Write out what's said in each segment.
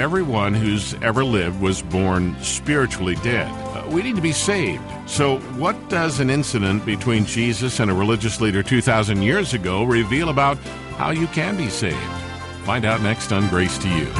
everyone who's ever lived was born spiritually dead. We need to be saved. So what does an incident between Jesus and a religious leader 2,000 years ago reveal about how you can be saved? Find out next on Grace to You.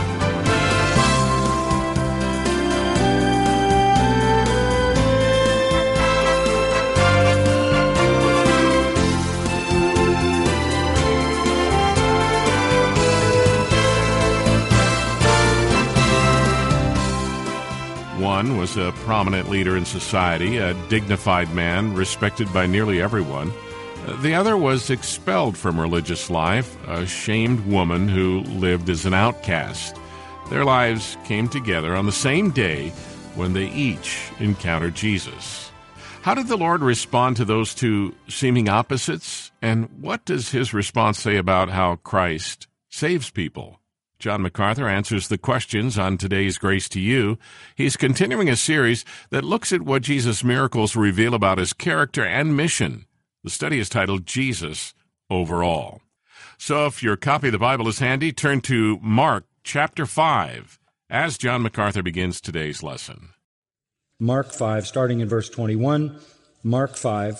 One was a prominent leader in society, a dignified man respected by nearly everyone. The other was expelled from religious life, a shamed woman who lived as an outcast. Their lives came together on the same day when they each encountered Jesus. How did the Lord respond to those two seeming opposites? And what does his response say about how Christ saves people? John MacArthur answers the questions on today's Grace to You. He's continuing a series that looks at what Jesus' miracles reveal about his character and mission. The study is titled Jesus Overall. So if your copy of the Bible is handy, turn to Mark chapter 5 as John MacArthur begins today's lesson. Mark 5, starting in verse 21. Mark 5.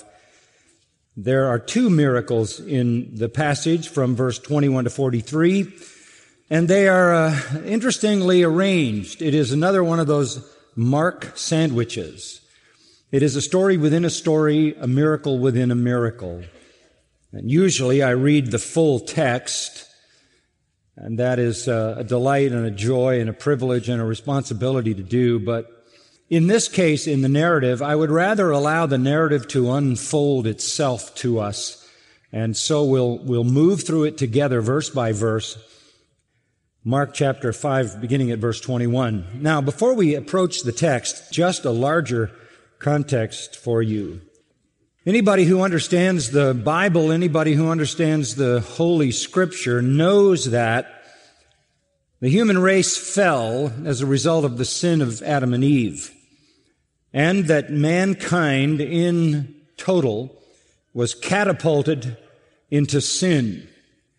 There are two miracles in the passage from verse 21 to 43. And they are interestingly arranged. It is another one of those Mark sandwiches. It is a story within a story, a miracle within a miracle. And usually I read the full text, and that is a delight and a joy and a privilege and a responsibility to do. But in this case, in the narrative, I would rather allow the narrative to unfold itself to us. And so we'll move through it together, verse by verse. Mark chapter 5, beginning at verse 21. Now, before we approach the text, just a larger context for you. Anybody who understands the Bible, anybody who understands the Holy Scripture knows that the human race fell as a result of the sin of Adam and Eve, and that mankind in total was catapulted into sin.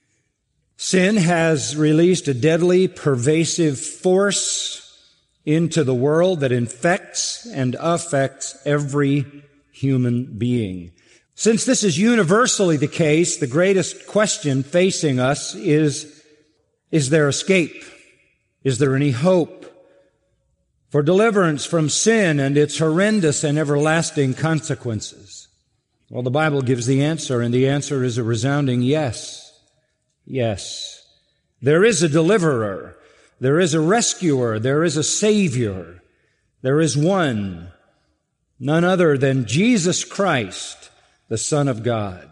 Sin has released a deadly, pervasive force into the world that infects and affects every human being. Since this is universally the case, the greatest question facing us is there escape? Is there any hope for deliverance from sin and its horrendous and everlasting consequences? Well, the Bible gives the answer, and the answer is a resounding yes. Yes, there is a deliverer, there is a rescuer, there is a savior, there is one, none other than Jesus Christ, the Son of God.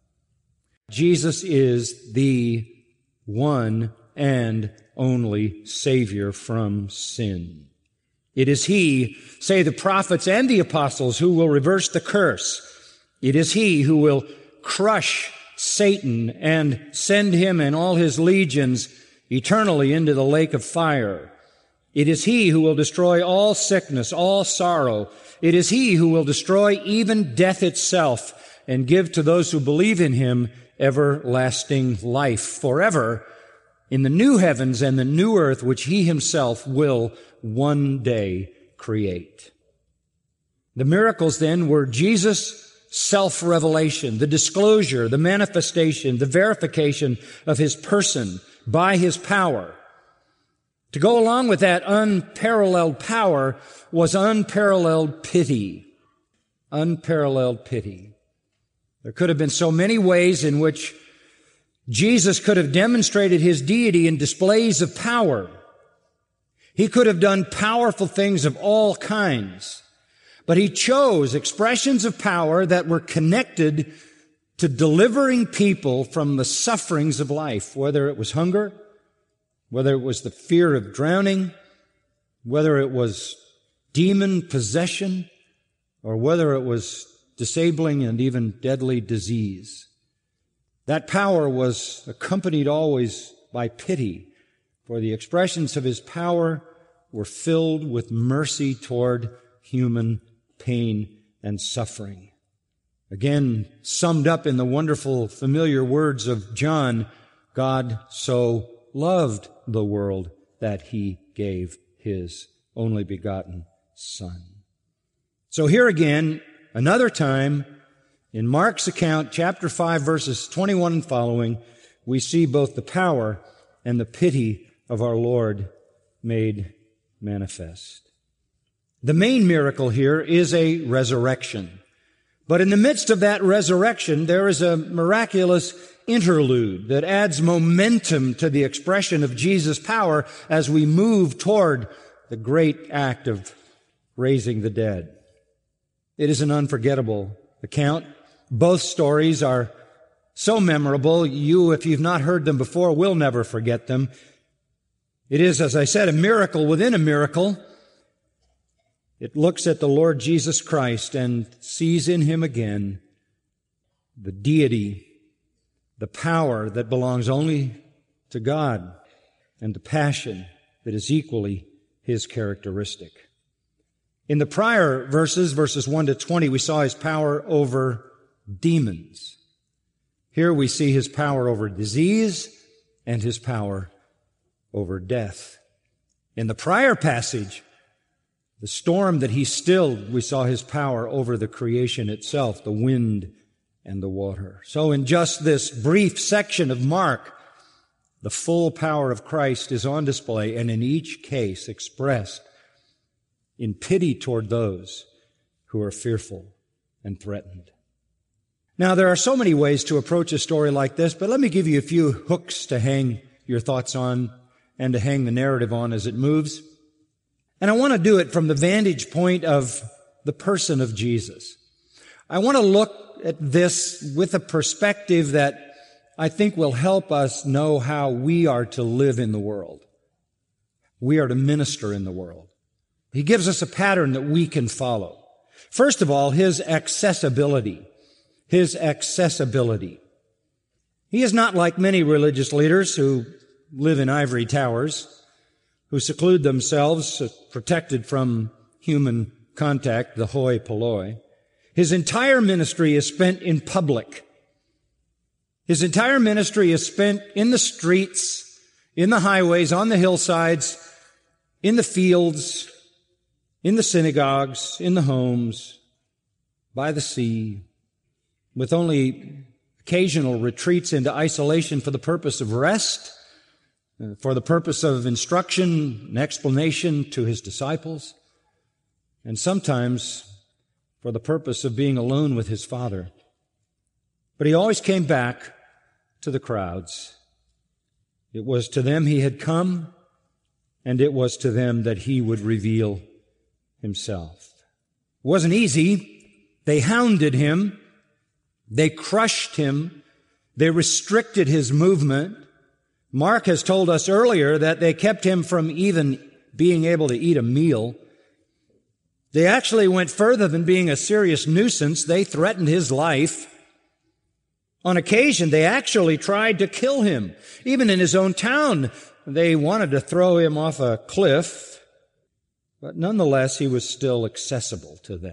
Jesus is the one and only Savior from sin. It is He, say the prophets and the apostles, who will reverse the curse. It is He who will crush Satan and send him and all his legions eternally into the lake of fire. It is He who will destroy all sickness, all sorrow. It is He who will destroy even death itself and give to those who believe in Him everlasting life forever in the new heavens and the new earth which He Himself will one day create. The miracles then were Jesus' self-revelation, the disclosure, the manifestation, the verification of His person by His power. To go along with that unparalleled power was unparalleled pity. Unparalleled pity. There could have been so many ways in which Jesus could have demonstrated His deity in displays of power. He could have done powerful things of all kinds. But He chose expressions of power that were connected to delivering people from the sufferings of life, whether it was hunger, whether it was the fear of drowning, whether it was demon possession, or whether it was disabling and even deadly disease. That power was accompanied always by pity, for the expressions of His power were filled with mercy toward human pain and suffering. Again, summed up in the wonderful, familiar words of John, God so loved the world that He gave His only begotten Son. So here again, another time, in Mark's account, chapter 5, verses 21 and following, we see both the power and the pity of our Lord made manifest. The main miracle here is a resurrection. But in the midst of that resurrection, there is a miraculous interlude that adds momentum to the expression of Jesus' power as we move toward the great act of raising the dead. It is an unforgettable account. Both stories are so memorable. You, if you've not heard them before, will never forget them. It is, as I said, a miracle within a miracle. It looks at the Lord Jesus Christ and sees in Him again the deity, the power that belongs only to God, and the passion that is equally His characteristic. In the prior verses 1 to 20, we saw His power over demons. Here we see His power over disease and His power over death. In the prior passage, the storm that He stilled, we saw His power over the creation itself, the wind and the water. So in just this brief section of Mark, the full power of Christ is on display, and in each case expressed in pity toward those who are fearful and threatened. Now, there are so many ways to approach a story like this, but let me give you a few hooks to hang your thoughts on and to hang the narrative on as it moves. And I want to do it from the vantage point of the person of Jesus. I want to look at this with a perspective that I think will help us know how we are to live in the world. We are to minister in the world. He gives us a pattern that we can follow. First of all, His accessibility. His accessibility. He is not like many religious leaders who live in ivory towers, who seclude themselves, protected from human contact, the hoi polloi. His entire ministry is spent in public. His entire ministry is spent in the streets, in the highways, on the hillsides, in the fields, in the synagogues, in the homes, by the sea, with only occasional retreats into isolation for the purpose of rest, for the purpose of instruction and explanation to His disciples, and sometimes for the purpose of being alone with His Father. But He always came back to the crowds. It was to them He had come, and it was to them that He would reveal Himself. It wasn't easy. They hounded Him. They crushed Him. They restricted His movement. Mark has told us earlier that they kept Him from even being able to eat a meal. They actually went further than being a serious nuisance. They threatened His life. On occasion, they actually tried to kill Him. Even in His own town, they wanted to throw Him off a cliff. But nonetheless, He was still accessible to them.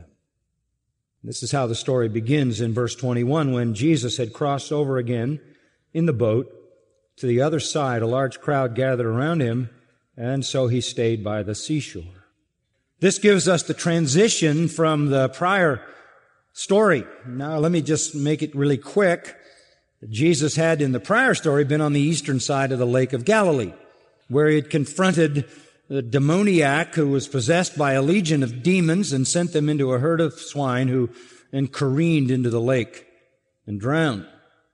This is how the story begins in verse 21. When Jesus had crossed over again in the boat to the other side, a large crowd gathered around Him, and so He stayed by the seashore. This gives us the transition from the prior story. Now, let me just make it really quick. Jesus had, in the prior story, been on the eastern side of the Lake of Galilee, where He had confronted the demoniac who was possessed by a legion of demons and sent them into a herd of swine who then careened into the lake and drowned.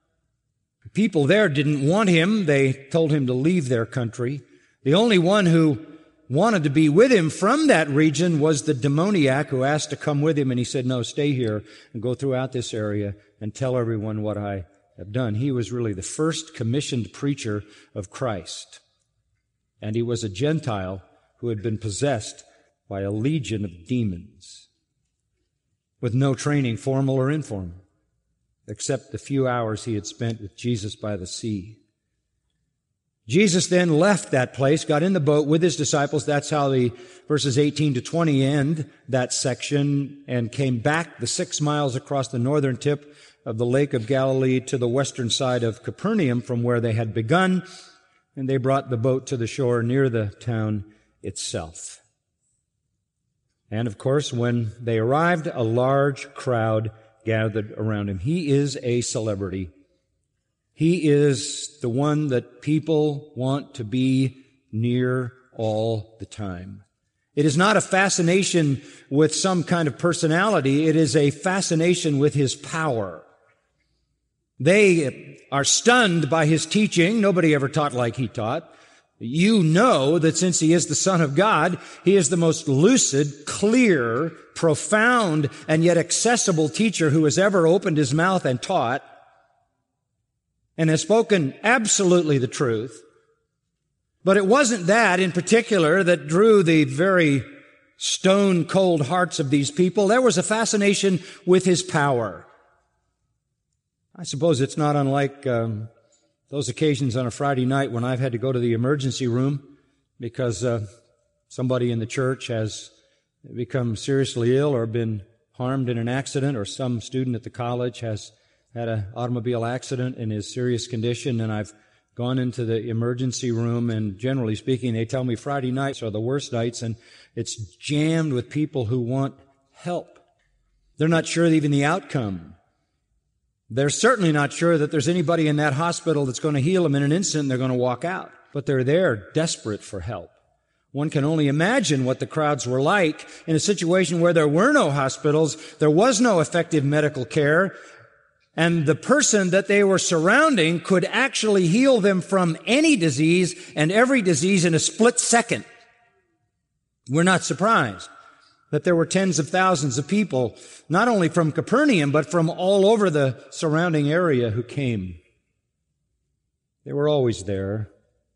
The people there didn't want Him. They told Him to leave their country. The only one who wanted to be with Him from that region was the demoniac who asked to come with Him, and He said, no, stay here and go throughout this area and tell everyone what I have done. He was really the first commissioned preacher of Christ. And he was a Gentile who had been possessed by a legion of demons with no training, formal or informal, except the few hours he had spent with Jesus by the sea. Jesus then left that place, got in the boat with His disciples. That's how the verses 18 to 20 end that section, and came back the 6 miles across the northern tip of the Lake of Galilee to the western side of Capernaum from where they had begun. and they brought the boat to the shore near the town itself. And of course, when they arrived, a large crowd gathered around him. He is a celebrity. He is the one that people want to be near all the time. It is not a fascination with some kind of personality. It is a fascination with his power. They are stunned by his teaching. Nobody ever taught like he taught. You know that since he is the Son of God, he is the most lucid, clear, profound, and yet accessible teacher who has ever opened his mouth and taught, and has spoken absolutely the truth. But it wasn't that in particular that drew the very stone-cold hearts of these people. There was a fascination with his power. I suppose it's not unlike those occasions on a Friday night when I've had to go to the emergency room because somebody in the church has become seriously ill or been harmed in an accident, or some student at the college has had an automobile accident and is serious condition, and I've gone into the emergency room, and generally speaking, they tell me Friday nights are the worst nights, and it's jammed with people who want help. They're not sure even the outcome. They're certainly not sure that there's anybody in that hospital that's going to heal them in an instant and they're going to walk out. But they're there desperate for help. One can only imagine what the crowds were like in a situation where there were no hospitals, there was no effective medical care, and the person that they were surrounding could actually heal them from any disease and every disease in a split second. We're not surprised that there were tens of thousands of people, not only from Capernaum, but from all over the surrounding area who came. They were always there.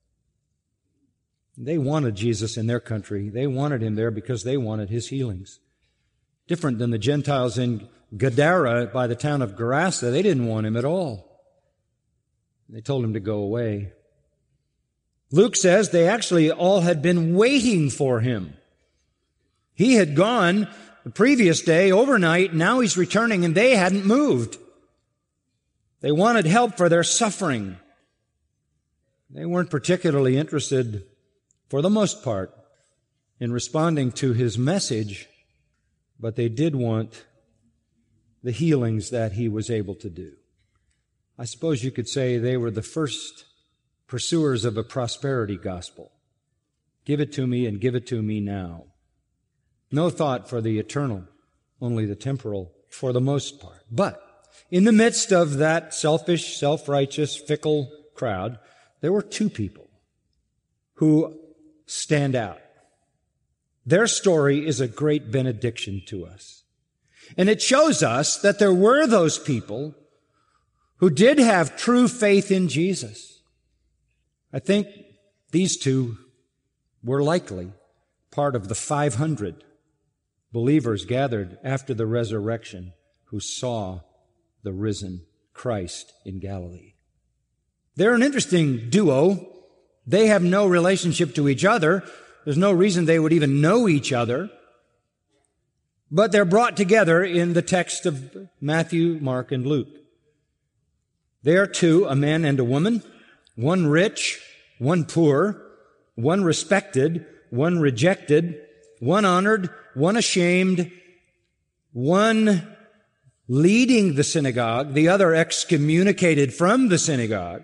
They wanted Jesus in their country. They wanted him there because they wanted his healings. Different than the Gentiles in Gadara by the town of Gerasa. They didn't want him at all. They told him to go away. Luke says they actually all had been waiting for him. He had gone the previous day, overnight, now he's returning, and they hadn't moved. They wanted help for their suffering. They weren't particularly interested, for the most part, in responding to his message, but they did want the healings that he was able to do. I suppose you could say they were the first pursuers of a prosperity gospel. Give it to me and give it to me now. No thought for the eternal, only the temporal for the most part. But in the midst of that selfish, self-righteous, fickle crowd, there were two people who stand out. Their story is a great benediction to us. And it shows us that there were those people who did have true faith in Jesus. I think these two were likely part of the 500 believers gathered after the resurrection who saw the risen Christ in Galilee. They're an interesting duo. They have no relationship to each other. There's no reason they would even know each other. But they're brought together in the text of Matthew, Mark, and Luke. They are two, a man and a woman, one rich, one poor, one respected, one rejected, one honored, one ashamed, one leading the synagogue, the other excommunicated from the synagogue,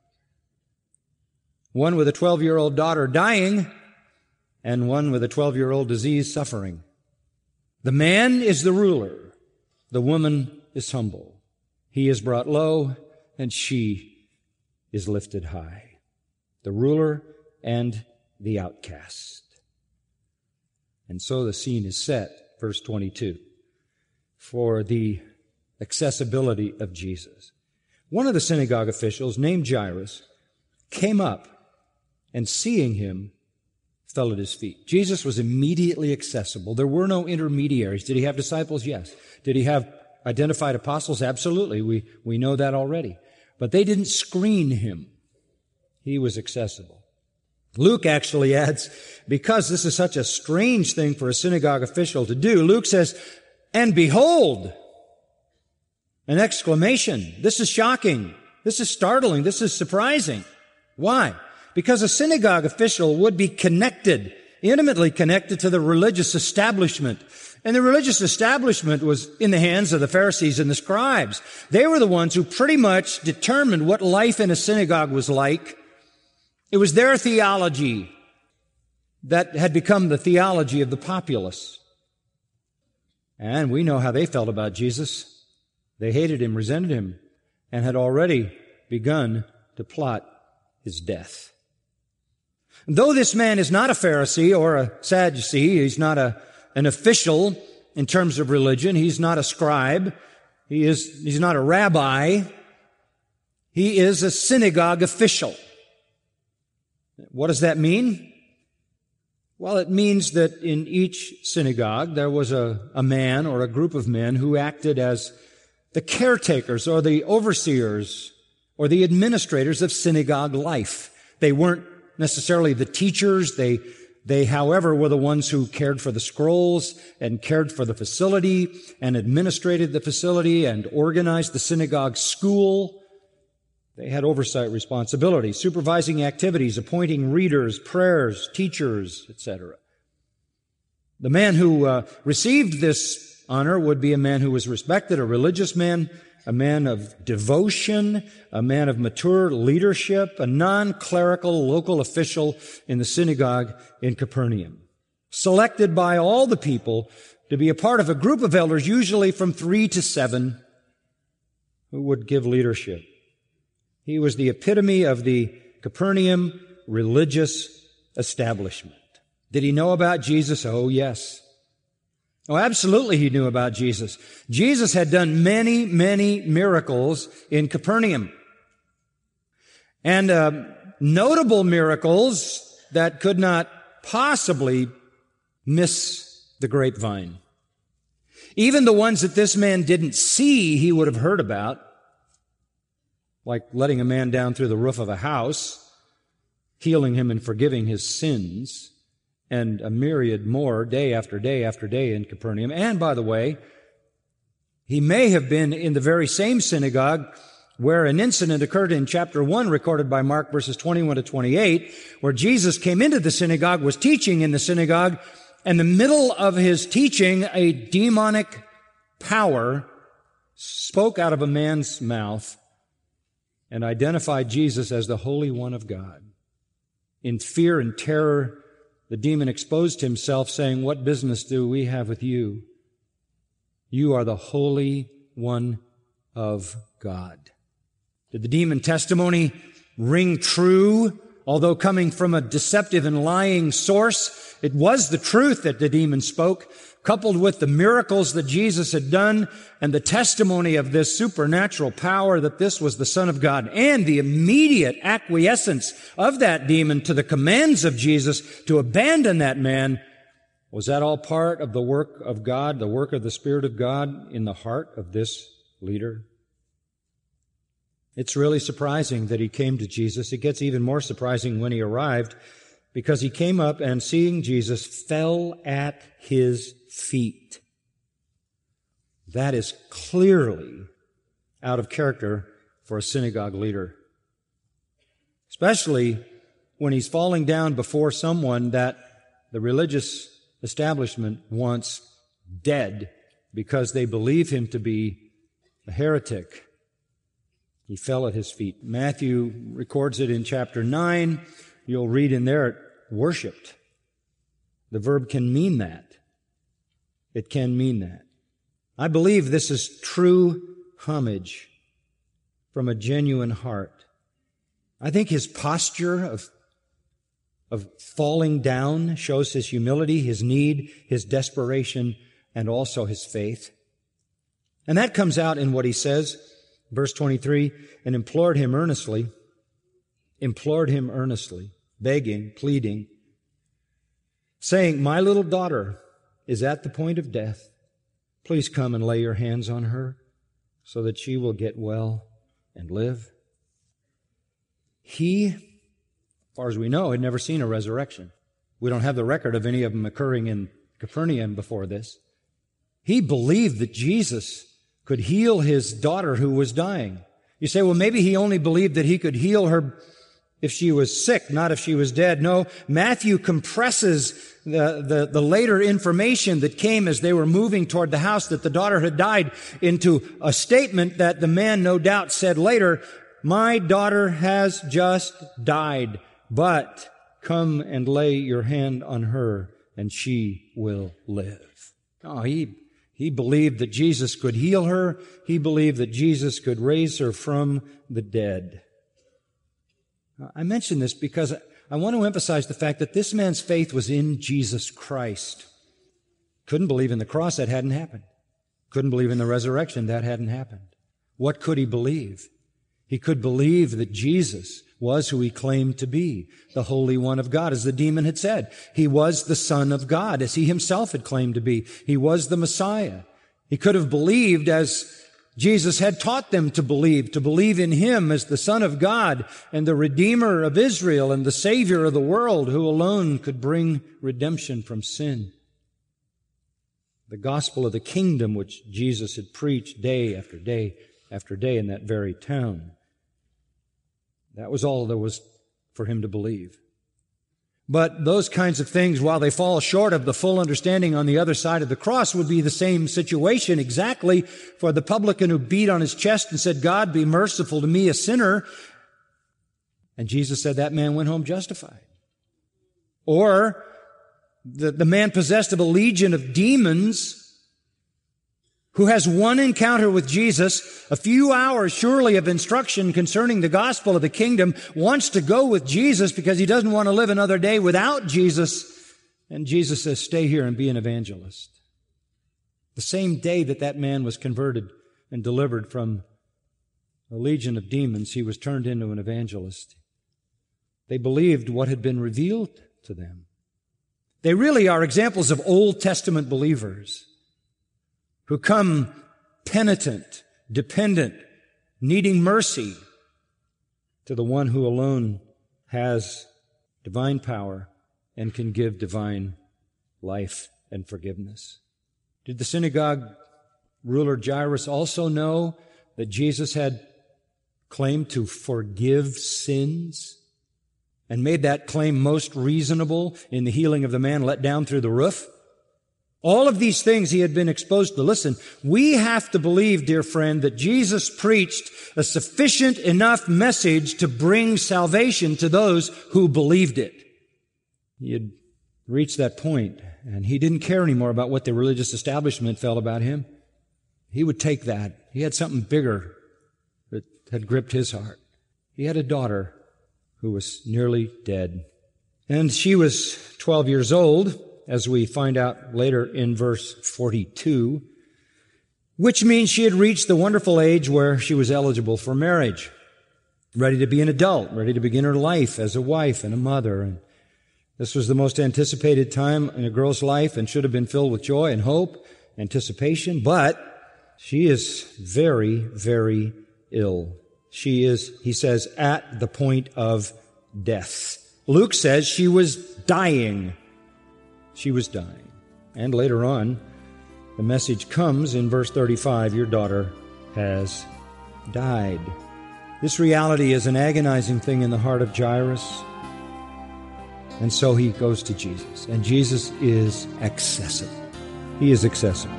one with a 12-year-old daughter dying, and one with a 12-year-old disease suffering. The man is the ruler. The woman is humble. He is brought low, and she is lifted high. The ruler and the outcast. And so the scene is set, verse 22, for the accessibility of Jesus. One of the synagogue officials, named Jairus, came up and seeing him, fell at his feet. Jesus was immediately accessible. There were no intermediaries. Did he have disciples? Yes. Did he have identified apostles? Absolutely. We know that already. But they didn't screen him. He was accessible. Luke actually adds, because this is such a strange thing for a synagogue official to do, Luke says, and behold, an exclamation. This is shocking. This is startling. This is surprising. Why? Because a synagogue official would be connected, intimately connected to the religious establishment. And the religious establishment was in the hands of the Pharisees and the scribes. They were the ones who pretty much determined what life in a synagogue was like. It was their theology that had become the theology of the populace. And we know how they felt about Jesus. They hated him, resented him, and had already begun to plot his death. Though this man is not a Pharisee or a Sadducee, he's not an official in terms of religion, he's not a scribe, he's not a rabbi, he is a synagogue official. What does that mean? Well, it means that in each synagogue there was a man or a group of men who acted as the caretakers or the overseers or the administrators of synagogue life. They weren't necessarily the teachers. They, however, were the ones who cared for the scrolls and cared for the facility and administrated the facility and organized the synagogue school. They had oversight responsibilities, supervising activities, appointing readers, prayers, teachers, etc. The man who received this honor would be a man who was respected, a religious man, a man of devotion, a man of mature leadership, a non-clerical local official in the synagogue in Capernaum, selected by all the people to be a part of a group of elders, usually from 3 to 7, who would give leadership. He was the epitome of the Capernaum religious establishment. Did he know about Jesus? Oh, yes. Oh, absolutely he knew about Jesus. Jesus had done many, many miracles in Capernaum. And notable miracles that could not possibly miss the grapevine. Even the ones that this man didn't see, he would have heard about. Like letting a man down through the roof of a house, healing him and forgiving his sins, and a myriad more day after day after day in Capernaum. And by the way, he may have been in the very same synagogue where an incident occurred in chapter 1, recorded by Mark, verses 21 to 28, where Jesus came into the synagogue, was teaching in the synagogue, and in the middle of his teaching, a demonic power spoke out of a man's mouth and identified Jesus as the Holy One of God. In fear and terror, the demon exposed himself, saying, "What business do we have with you? You are the Holy One of God." Did the demon testimony ring true? Although coming from a deceptive and lying source, it was the truth that the demon spoke, coupled with the miracles that Jesus had done and the testimony of this supernatural power that this was the Son of God, and the immediate acquiescence of that demon to the commands of Jesus to abandon that man. Was that all part of the work of God, the work of the Spirit of God in the heart of this leader? It's really surprising that he came to Jesus. It gets even more surprising when he arrived, because he came up and, seeing Jesus, fell at his feet. That is clearly out of character for a synagogue leader, especially when he's falling down before someone that the religious establishment wants dead because they believe him to be a heretic. He fell at his feet. Matthew records it in chapter 9. You'll read in there, worshipped. The verb can mean that. It can mean that. I believe this is true homage from a genuine heart. I think his posture of falling down shows his humility, his need, his desperation, and also his faith. And that comes out in what he says, verse 23, and implored him earnestly, begging, pleading, saying, "My little daughter is at the point of death. Please come and lay your hands on her so that she will get well and live." He, as far as we know, had never seen a resurrection. We don't have the record of any of them occurring in Capernaum before this. He believed that Jesus could heal his daughter who was dying. You say, well, maybe he only believed that he could heal her if she was sick, not if she was dead. No, Matthew compresses the later information that came as they were moving toward the house that the daughter had died into a statement that the man no doubt said later, "My daughter has just died, but come and lay your hand on her and she will live." Oh, he believed that Jesus could heal her. He believed that Jesus could raise her from the dead. I mention this because I want to emphasize the fact that this man's faith was in Jesus Christ. Couldn't believe in the cross, that hadn't happened. Couldn't believe in the resurrection, that hadn't happened. What could he believe? He could believe that Jesus was who he claimed to be, the Holy One of God, as the demon had said. He was the Son of God, as he himself had claimed to be. He was the Messiah. He could have believed as Jesus had taught them to believe in him as the Son of God and the Redeemer of Israel and the Savior of the world who alone could bring redemption from sin. The gospel of the kingdom which Jesus had preached day after day after day in that very town. That was all there was for him to believe. But those kinds of things, while they fall short of the full understanding on the other side of the cross, would be the same situation exactly for the publican who beat on his chest and said, "God, be merciful to me, a sinner." And Jesus said that man went home justified. Or the man possessed of a legion of demons who has one encounter with Jesus, a few hours surely of instruction concerning the gospel of the kingdom, wants to go with Jesus because he doesn't want to live another day without Jesus. And Jesus says, "Stay here and be an evangelist." The same day that man was converted and delivered from a legion of demons, he was turned into an evangelist. They believed what had been revealed to them. They really are examples of Old Testament believers who come penitent, dependent, needing mercy to the one who alone has divine power and can give divine life and forgiveness. Did the synagogue ruler Jairus also know that Jesus had claimed to forgive sins and made that claim most reasonable in the healing of the man let down through the roof? All of these things he had been exposed to. Listen, we have to believe, dear friend, that Jesus preached a sufficient enough message to bring salvation to those who believed it. He had reached that point, and he didn't care anymore about what the religious establishment felt about him. He would take that. He had something bigger that had gripped his heart. He had a daughter who was nearly dead, and she was 12 years old, as we find out later in verse 42, which means she had reached the wonderful age where she was eligible for marriage, ready to be an adult, ready to begin her life as a wife and a mother. And this was the most anticipated time in a girl's life and should have been filled with joy and hope, anticipation, but she is very, very ill. She is, he says, at the point of death. Luke says she was dying. She was dying. And later on, the message comes in verse 35, your daughter has died. This reality is an agonizing thing in the heart of Jairus. And so he goes to Jesus. And Jesus is accessible. He is accessible.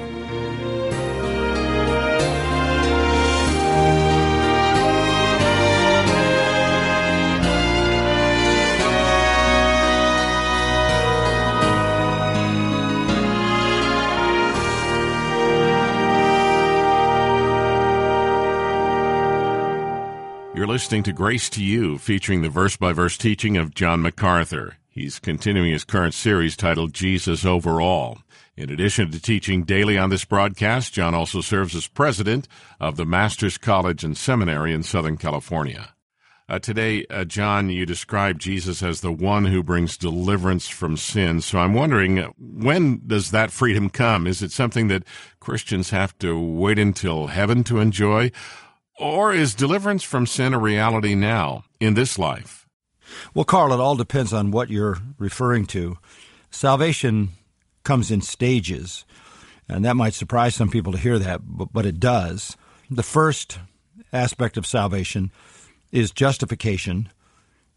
You're listening to Grace to You, featuring the verse-by-verse teaching of John MacArthur. He's continuing his current series titled Jesus Overall. In addition to teaching daily on this broadcast, John also serves as president of the Master's College and Seminary in Southern California. Today, John, you describe Jesus as the one who brings deliverance from sin. So I'm wondering, when does that freedom come? Is it something that Christians have to wait until heaven to enjoy? Or is deliverance from sin a reality now, in this life? Well, Carl, it all depends on what you're referring to. Salvation comes in stages, and that might surprise some people to hear that, but it does. The first aspect of salvation is justification,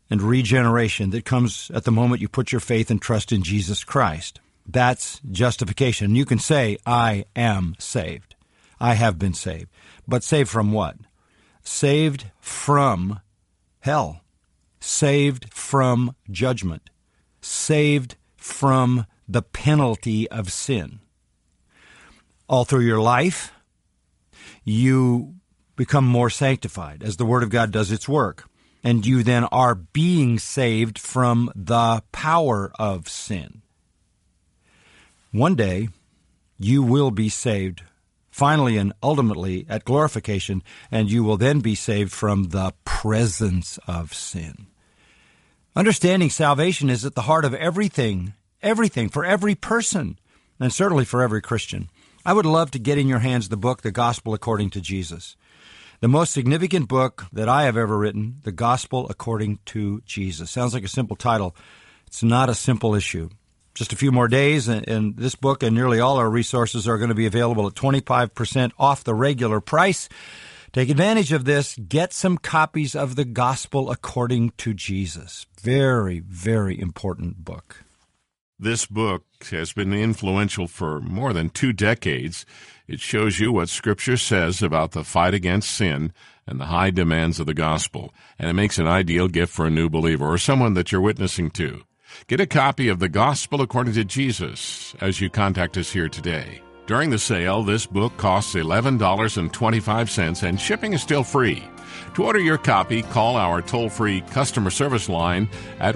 and regeneration that comes at the moment you put your faith and trust in Jesus Christ. That's justification. You can say, I am saved. I have been saved. But saved from what? Saved from hell. Saved from judgment. Saved from the penalty of sin. All through your life, you become more sanctified as the Word of God does its work. And you then are being saved from the power of sin. One day, you will be saved, finally and ultimately at glorification, and you will then be saved from the presence of sin. Understanding salvation is at the heart of everything for every person, and certainly for every Christian. I would love to get in your hands the book, The Gospel According to Jesus. The most significant book that I have ever written, The Gospel According to Jesus. Sounds like a simple title. It's not a simple issue. Just a few more days, and this book and nearly all our resources are going to be available at 25% off the regular price. Take advantage of this. Get some copies of The Gospel According to Jesus. Very, very important book. This book has been influential for more than 2 decades. It shows you what Scripture says about the fight against sin and the high demands of the gospel, and it makes an ideal gift for a new believer or someone that you're witnessing to. Get a copy of The Gospel According to Jesus as you contact us here today. During the sale, this book costs $11.25, and shipping is still free. To order your copy, call our toll-free customer service line at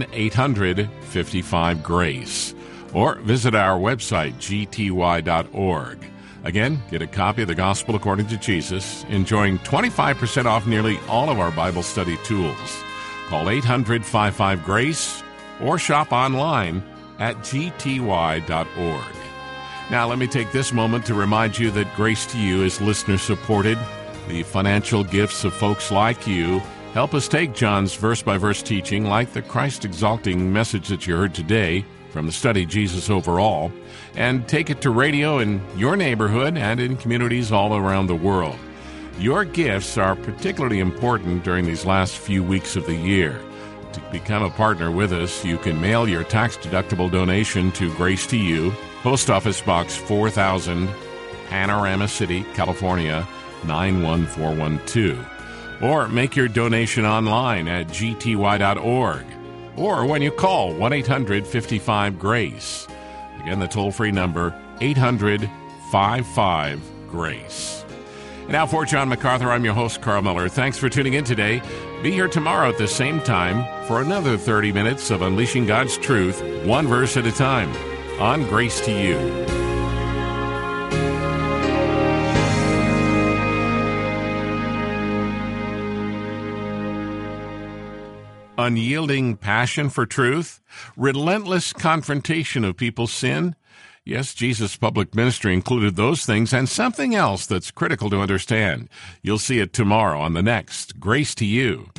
1-800-55-GRACE or visit our website, gty.org. Again, get a copy of The Gospel According to Jesus, enjoying 25% off nearly all of our Bible study tools. Call 800-55-GRACE or shop online at gty.org. Now, let me take this moment to remind you that Grace to You is listener-supported. The financial gifts of folks like you help us take John's verse-by-verse teaching, like the Christ-exalting message that you heard today from the study Jesus Overall, and take it to radio in your neighborhood and in communities all around the world. Your gifts are particularly important during these last few weeks of the year. To become a partner with us, you can mail your tax-deductible donation to Grace to You, Post Office Box 4000, Panorama City, California, 91412. Or make your donation online at gty.org. Or when you call 1-800-55-GRACE. Again, the toll-free number, 800-55-GRACE. And now for John MacArthur, I'm your host, Carl Miller. Thanks for tuning in today. Be here tomorrow at the same time for another 30 minutes of Unleashing God's Truth, one verse at a time, on Grace to You. Unyielding passion for truth, relentless confrontation of people's sin. Yes, Jesus' public ministry included those things and something else that's critical to understand. You'll see it tomorrow on the next Grace to You.